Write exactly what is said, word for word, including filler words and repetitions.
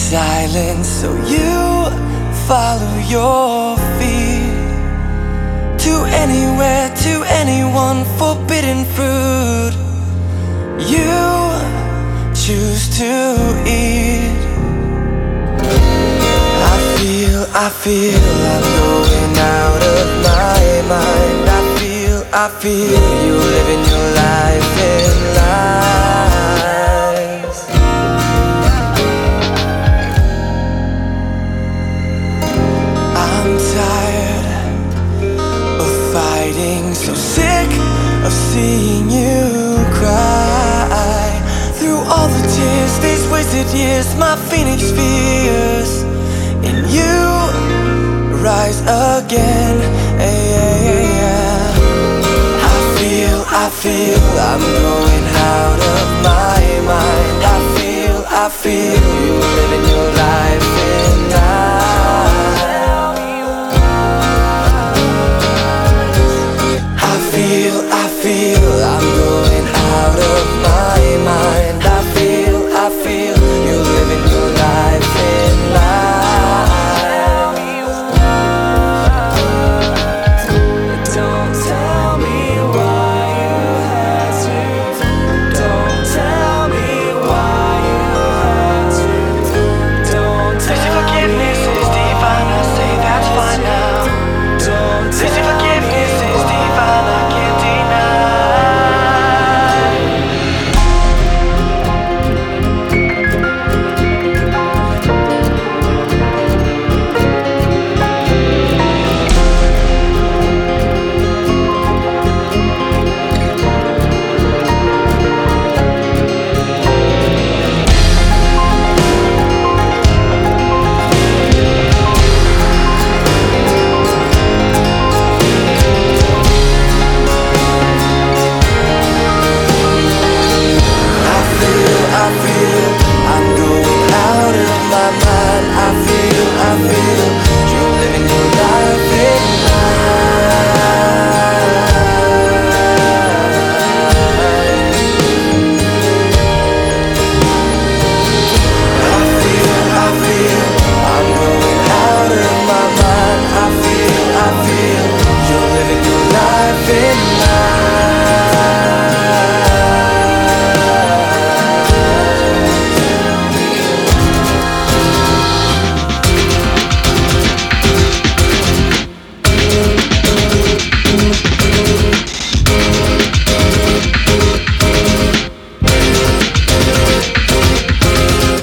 silence, so you follow your feet to anywhere, to anyone, forbidden fruit you choose to eat. I feel, I feel I'm going out of my mind. I feel, I feel you living your life in lies. I'm tired of fighting, so sick of seeing you cry. Through all the tears, these wasted years, my phoenix fears in you rise again. Hey, hey, hey, yeah. I feel, I feel I'm going out of my mind. I feel, I feel